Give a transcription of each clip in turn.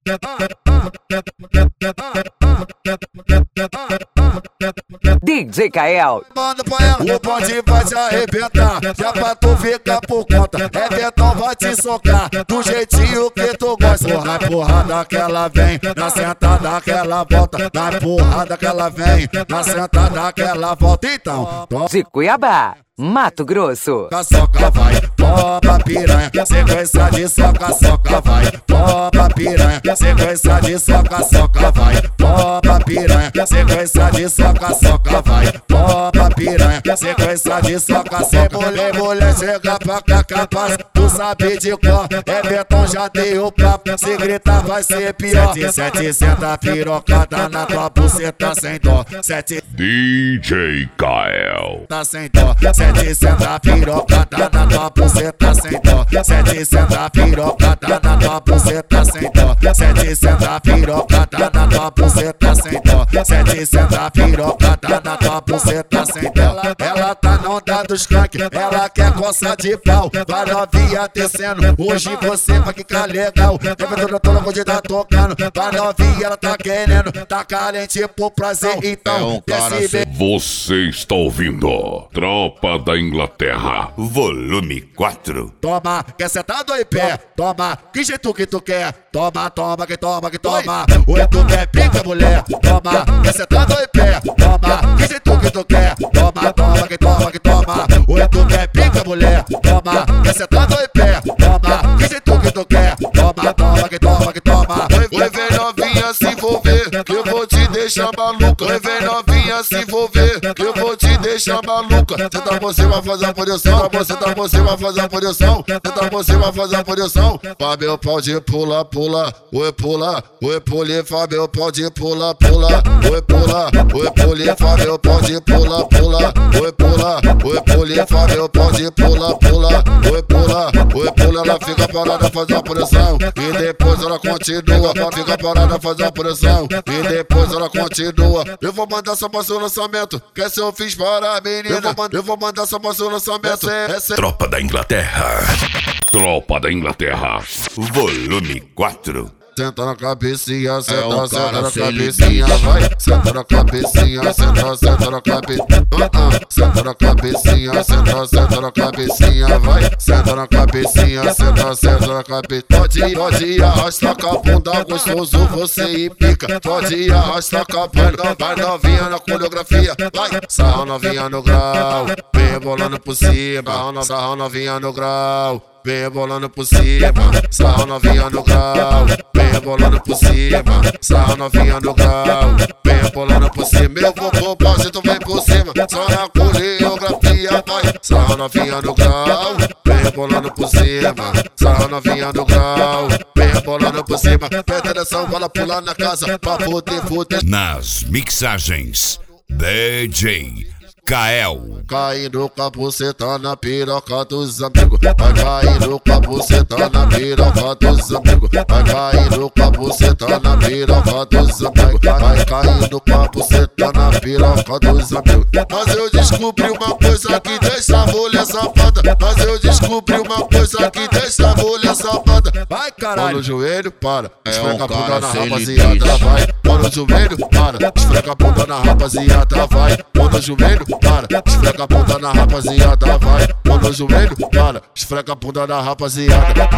DJ Kael. Manda pra ela, o bonde vai te arrebentar. Já pra tu ficar por conta, Betão vai te socar do jeitinho que tu gosta. Na empurrada que ela vem, na sentada que ela volta. Na empurrada que ela vem, na sentada que ela volta. Então, De Cuiabá, Mato Grosso. soca vai, toma piranha, sequência de soca, soca vai, toma piranha, sequência de soca, soca vai, toma piranha, sequência de soca, soca vai, toma piranha, sequência de soca, soca. Mulher, chega pra cá capaz, tu sabe de cor, Betão já deu papo, se gritar vai ser pior. 7 senta pirocada na tua buceta sem dó, 7 DJ Kael. tá sem dó, 7 senta pirocada na tua buceta sem dó, 7 senta pirocada na tua buceta sem dó, 7 senta pirocada na tua buceta sem dó, 7 senta pirocada na tua buceta sem dó. Ela tá na onda dos crack, ela quer coça de pau, vai novinha descendo, hoje você vai ficar legal. Dependendo toda coisa tá tocando, vai novinha ela tá querendo, tá carente por prazer, então desce bem. Você está ouvindo Tropa da Inglaterra, volume 4. Toma, quer sentado em pé, toma, que jeito que tu quer, toma, toma, que toma, que toma. Oi, tu quer pica, mulher, toma, quer sentado em pé, toma, que jeito que tu quer, toma, toma, que toma, que toma. Oi, tu quer pica, mulher, toma, quer sentado em pé, toma, que jeito que tu quer, toma, toma, que toma, que toma. Oi, vem novinha se envolver, que eu vou te deixar maluca. Oi, vem novinha se envolver, que eu vou te deixar maluca. Senta você vai fazer a posição, senta você vai fazer a posição, senta você vai fazer a posição. Fábio pode pula, pula, oi pula, oi pule, Fábio pode pula, pula, oi pula, oi pule, Fábio pode pula, pula, oi pula, oi pule, Fábio pode pula, pula, oi pula, oi pula. Ela fica parada fazer a posição e depois ela continua. Fica parada fazer a posição e depois ela continua. Eu vou mandar só pra seu lançamento, que essa eu fiz para a menina. Eu vou mandar só pra seu lançamento. Essa é Tropa da Inglaterra. Tropa da Inglaterra, volume 4. Senta na cabecinha, senta, senta na cabecinha, vai. Senta na cabecinha, senta na cabecinha. Senta na cabecinha, senta na cabecinha, vai. Senta na cabecinha, senta na cabecinha. Pode arrastar com a bunda, gostoso você e pica. Pode arrastar com a bunda, vai novinha na coreografia, vai. Sarra novinha no grau, vem bolando por cima. Sarra novinha no grau, vem bolando por cima. Sarra novinha no grau, vem bolando por cima. Sarra novinha no grau, vem bolando por cima. Eu vou pro pause, tu vem por cima. Só na coreografia, vai. Sarra novinha no grau, vem bolando por cima. Sarra novinha no grau, vem bolando por cima. Presta atenção, bola pular na casa pra poder fuder. Nas mixagens, DJ Kael. Caindo com a buceta na piroca dos amigos. Vai caindo com a buceta na piroca dos amigos. Vai caindo com a buceta na piroca dos amigos. Vai caindo com a buceta na piroca dos amigos. Mas eu descobri uma coisa que deixa a mulher safada. Mas eu descobri uma coisa que deixa a mulher safada. Vai, Põe caralho. no joelho, para, esfrega a bunda na rapaziada, vai. Põe no joelho, para, esfrega a bunda na rapaziada, vai. Põe no joelho, para, esfrega a bunda na rapaziada, vai. Põe no joelho, para, esfrega a bunda na rapaziada.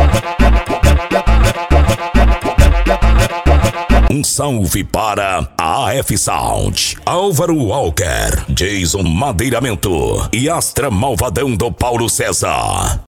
Um salve para a AF Sound, Álvaro Walker, Jason Madeiramento e Astra Malvadão do Paulo César.